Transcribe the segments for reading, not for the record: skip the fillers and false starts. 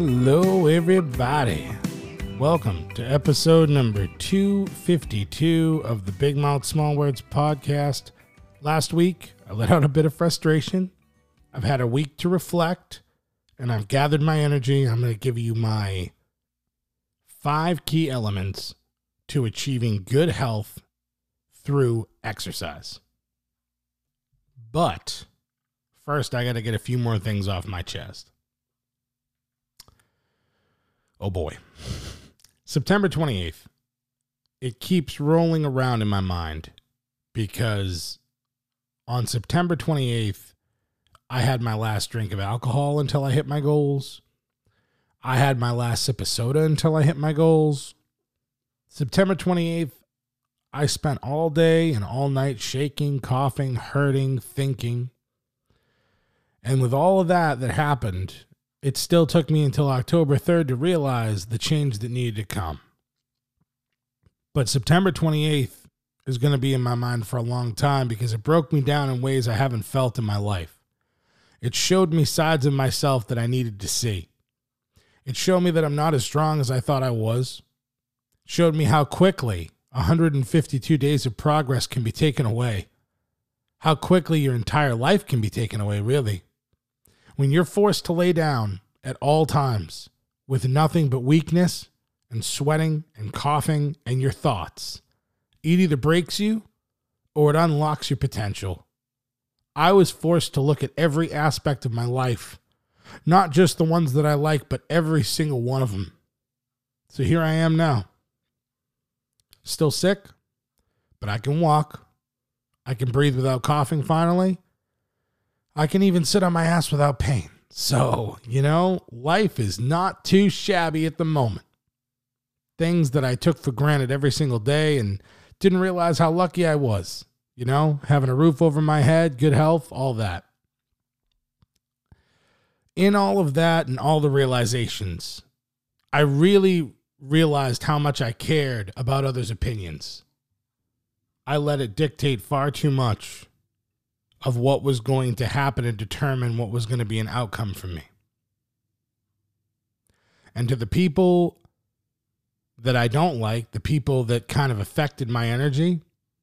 Hello, everybody. Welcome to episode number 252 of the Big Mouth Small Words podcast. Last week, I let out a bit of frustration. I've had a week to reflect, and I've gathered my energy. I'm going to give you my 5 key elements to achieving good health through exercise. But first, I got to get a few more things off my chest. Oh boy. September 28th. It keeps rolling around in my mind because on September 28th, I had my last drink of alcohol until I hit my goals. I had my last sip of soda until I hit my goals. September 28th, I spent all day and all night shaking, coughing, hurting, thinking. And with all of that happened, it still took me until October 3rd to realize the change that needed to come. But September 28th is going to be in my mind for a long time because it broke me down in ways I haven't felt in my life. It showed me sides of myself that I needed to see. It showed me that I'm not as strong as I thought I was. It showed me how quickly 152 days of progress can be taken away. How quickly your entire life can be taken away, really. When you're forced to lay down at all times with nothing but weakness and sweating and coughing and your thoughts, it either breaks you or it unlocks your potential. I was forced to look at every aspect of my life, not just the ones that I like, but every single one of them. So here I am now. Still sick, but I can walk. I can breathe without coughing finally. I can even sit on my ass without pain. So, life is not too shabby at the moment. Things that I took for granted every single day and didn't realize how lucky I was. Having a roof over my head, good health, all that. In all of that and all the realizations, I really realized how much I cared about others' opinions. I let it dictate far too much of what was going to happen and determine what was going to be an outcome for me. And to the people that I don't like, the people that kind of affected my energy,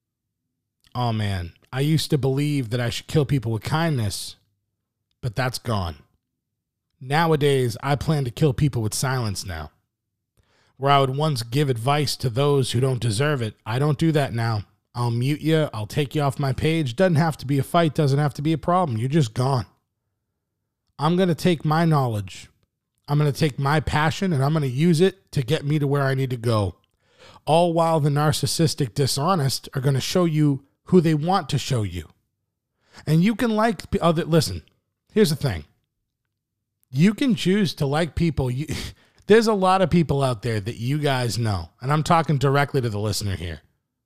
oh man, I used to believe that I should kill people with kindness, but that's gone. Nowadays, I plan to kill people with silence now. Where I would once give advice to those who don't deserve it, I don't do that now. I'll mute you. I'll take you off my page. Doesn't have to be a fight. Doesn't have to be a problem. You're just gone. I'm going to take my knowledge. I'm going to take my passion and I'm going to use it to get me to where I need to go. All while the narcissistic dishonest are going to show you who they want to show you. And you can like other. Listen, here's the thing. You can choose to like people. There's a lot of people out there that you guys know. And I'm talking directly to the listener here.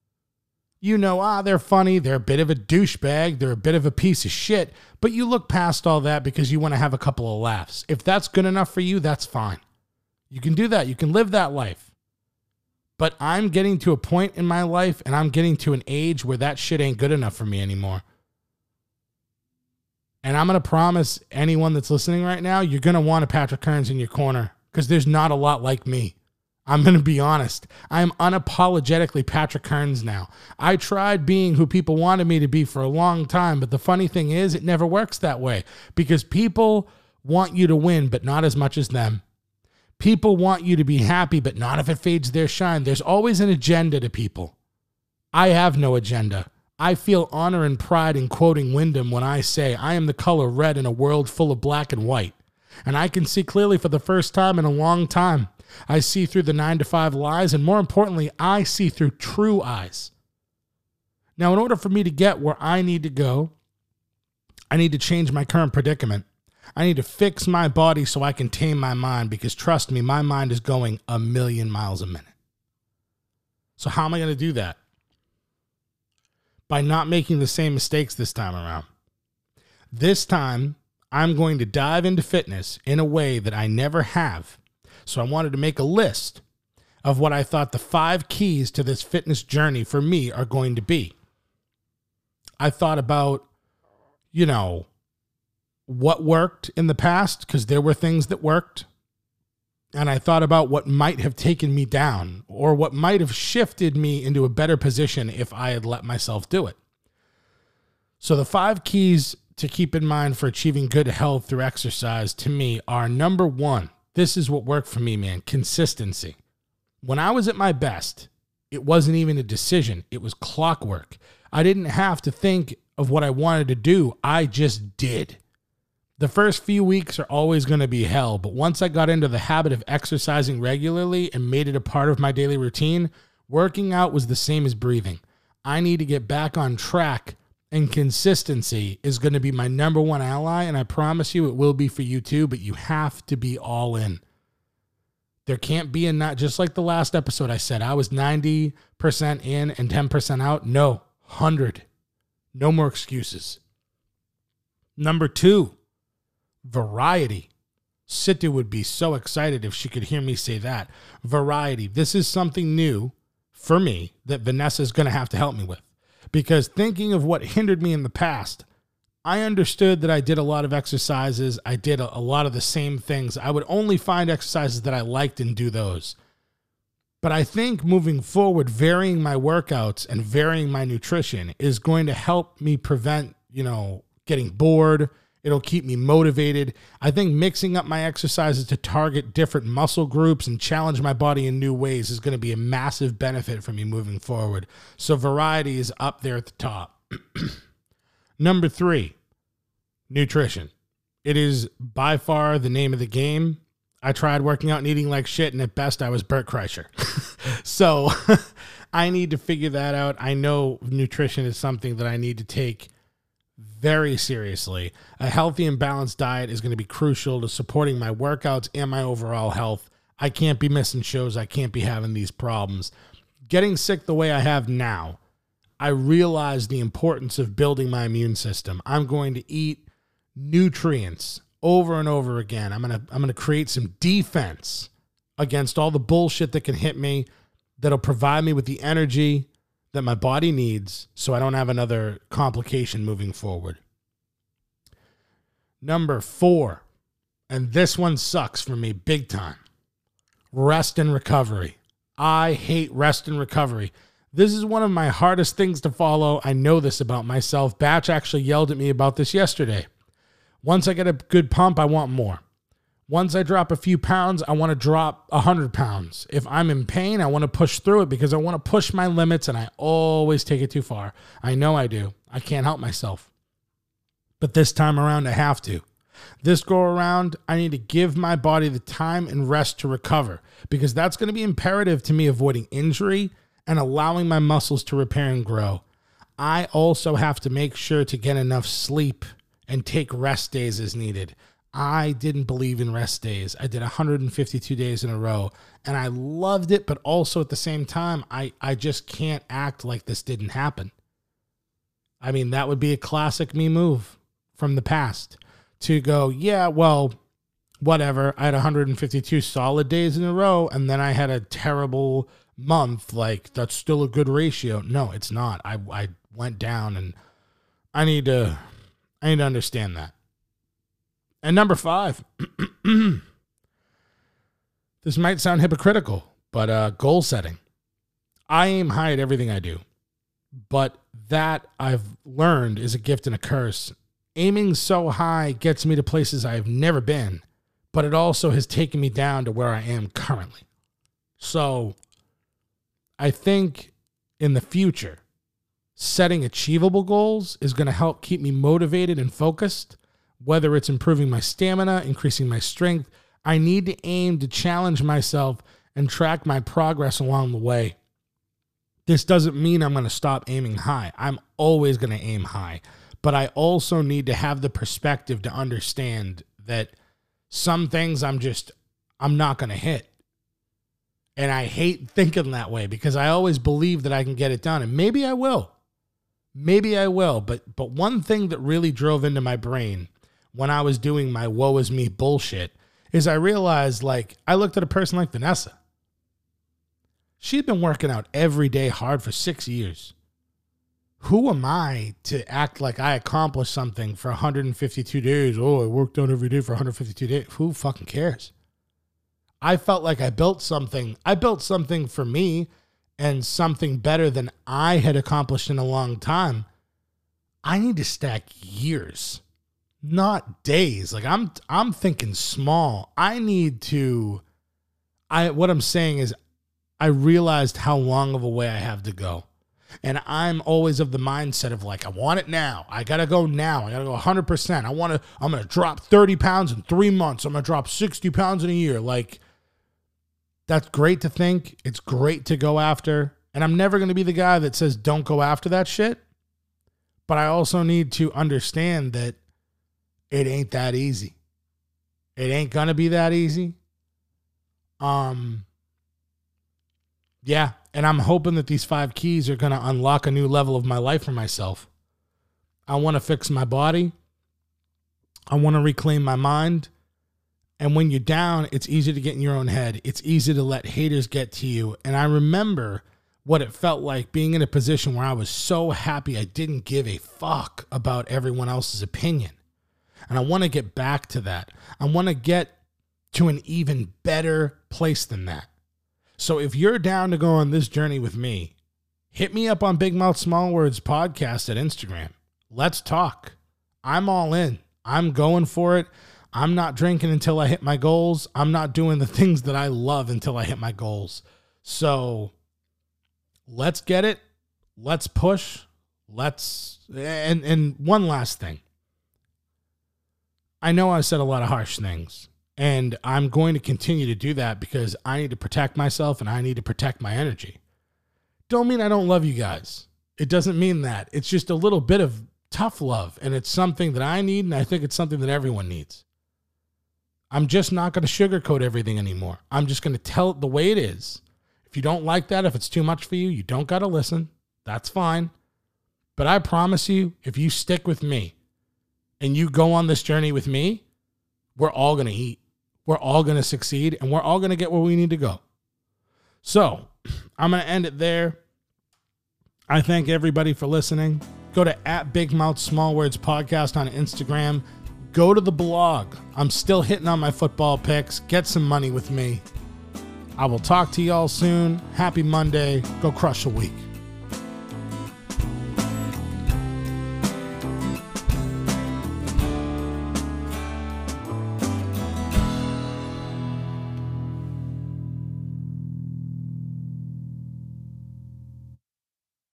They're funny, they're a bit of a douchebag, they're a bit of a piece of shit, but you look past all that because you want to have a couple of laughs. If that's good enough for you, that's fine. You can do that. You can live that life. But I'm getting to a point in my life and I'm getting to an age where that shit ain't good enough for me anymore. And I'm going to promise anyone that's listening right now, you're going to want a Patrick Kearns in your corner because there's not a lot like me. I'm going to be honest. I'm unapologetically Patrick Kearns now. I tried being who people wanted me to be for a long time, but the funny thing is it never works that way because people want you to win, but not as much as them. People want you to be happy, but not if it fades their shine. There's always an agenda to people. I have no agenda. I feel honor and pride in quoting Wyndham when I say I am the color red in a world full of black and white. And I can see clearly for the first time in a long time. I see through the 9-to-5 lies, and more importantly, I see through true eyes. Now, in order for me to get where I need to go, I need to change my current predicament. I need to fix my body so I can tame my mind because, trust me, my mind is going 1,000,000 miles a minute. So how am I going to do that? By not making the same mistakes this time around. This time, I'm going to dive into fitness in a way that I never have. So I wanted to make a list of what I thought the 5 keys to this fitness journey for me are going to be. I thought about, what worked in the past, because there were things that worked. And I thought about what might have taken me down or what might have shifted me into a better position if I had let myself do it. So the 5 keys to keep in mind for achieving good health through exercise to me are: number 1, this is what worked for me, man, consistency. When I was at my best, it wasn't even a decision. It was clockwork. I didn't have to think of what I wanted to do. I just did. The first few weeks are always going to be hell, but once I got into the habit of exercising regularly and made it a part of my daily routine, working out was the same as breathing. I need to get back on track, and consistency is going to be my number 1 ally, and I promise you it will be for you too, but you have to be all in. There can't be a not, just like the last episode I said, I was 90% in and 10% out. No, 100. No more excuses. Number 2, variety. Situ would be so excited if she could hear me say that. Variety. This is something new for me that Vanessa is going to have to help me with. Because thinking of what hindered me in the past, I understood that I did a lot of exercises. I did a lot of the same things. I would only find exercises that I liked and do those. But I think moving forward, varying my workouts and varying my nutrition is going to help me prevent, getting bored. It'll keep me motivated. I think mixing up my exercises to target different muscle groups and challenge my body in new ways is going to be a massive benefit for me moving forward. So variety is up there at the top. Number 3, nutrition. It is by far the name of the game. I tried working out and eating like shit, and at best I was Bert Kreischer. So I need to figure that out. I know nutrition is something that I need to take very seriously. A healthy and balanced diet is going to be crucial to supporting my workouts and my overall health. I can't be missing shows. I can't be having these problems. Getting sick the way I have now, I realize the importance of building my immune system. I'm going to eat nutrients over and over again. I'm going to create some defense against all the bullshit that can hit me, that'll provide me with the energy that my body needs so I don't have another complication moving forward. Number 4, and this one sucks for me big time, rest and recovery. I hate rest and recovery. This is one of my hardest things to follow. I know this about myself. Batch actually yelled at me about this yesterday. Once I get a good pump, I want more. Once I drop a few pounds, I want to drop 100 pounds. If I'm in pain, I want to push through it because I want to push my limits, and I always take it too far. I know I do. I can't help myself. But this time around, I have to. This go around, I need to give my body the time and rest to recover because that's going to be imperative to me avoiding injury and allowing my muscles to repair and grow. I also have to make sure to get enough sleep and take rest days as needed. I didn't believe in rest days. I did 152 days in a row, and I loved it, but also at the same time, I just can't act like this didn't happen. I mean, that would be a classic me move from the past to go, yeah, well, whatever. I had 152 solid days in a row, and then I had a terrible month. Like, that's still a good ratio. No, it's not. I went down, and I need to understand that. And number 5, this might sound hypocritical, but goal setting. I aim high at everything I do, but that I've learned is a gift and a curse. Aiming so high gets me to places I've never been, but it also has taken me down to where I am currently. So I think in the future, setting achievable goals is going to help keep me motivated and focused. Whether it's improving my stamina, increasing my strength, I need to aim to challenge myself and track my progress along the way. This doesn't mean I'm going to stop aiming high. I'm always going to aim high. But I also need to have the perspective to understand that some things I'm not going to hit. And I hate thinking that way because I always believe that I can get it done. And maybe I will. But one thing that really drove into my brain when I was doing my woe is me bullshit is I realized, I looked at a person like Vanessa. She'd been working out every day hard for 6 years. Who am I to act like I accomplished something for 152 days? Oh, I worked out every day for 152 days. Who fucking cares? I felt like I built something. I built something for me and something better than I had accomplished in a long time. I need to stack years, not days. Like I'm thinking small. What I'm saying is I realized how long of a way I have to go. And I'm always of the mindset of like, I want it now. I got to go now. I got to go 100%. I'm going to drop 30 pounds in 3 months. I'm going to drop 60 pounds in a year. Like, that's great to think. It's great to go after. And I'm never going to be the guy that says, don't go after that shit. But I also need to understand that it ain't that easy. It ain't going to be that easy. Yeah. And I'm hoping that these 5 keys are going to unlock a new level of my life for myself. I want to fix my body. I want to reclaim my mind. And when you're down, it's easy to get in your own head. It's easy to let haters get to you. And I remember what it felt like being in a position where I was so happy I didn't give a fuck about everyone else's opinion. And I want to get back to that. I want to get to an even better place than that. So if you're down to go on this journey with me, hit me up on Big Mouth Small Words Podcast at Instagram. Let's talk. I'm all in. I'm going for it. I'm not drinking until I hit my goals. I'm not doing the things that I love until I hit my goals. So let's get it. Let's push. And one last thing. I know I said a lot of harsh things. And I'm going to continue to do that because I need to protect myself and I need to protect my energy. Don't mean I don't love you guys. It doesn't mean that. It's just a little bit of tough love. And it's something that I need. And I think it's something that everyone needs. I'm just not going to sugarcoat everything anymore. I'm just going to tell it the way it is. If you don't like that, if it's too much for you, you don't got to listen. That's fine. But I promise you, if you stick with me and you go on this journey with me, we're all going to eat. We're all going to succeed, and we're all going to get where we need to go. So I'm going to end it there. I thank everybody for listening. Go to @BigMouthSmallWords Podcast on Instagram. Go to the blog. I'm still hitting on my football picks. Get some money with me. I will talk to y'all soon. Happy Monday. Go crush a week.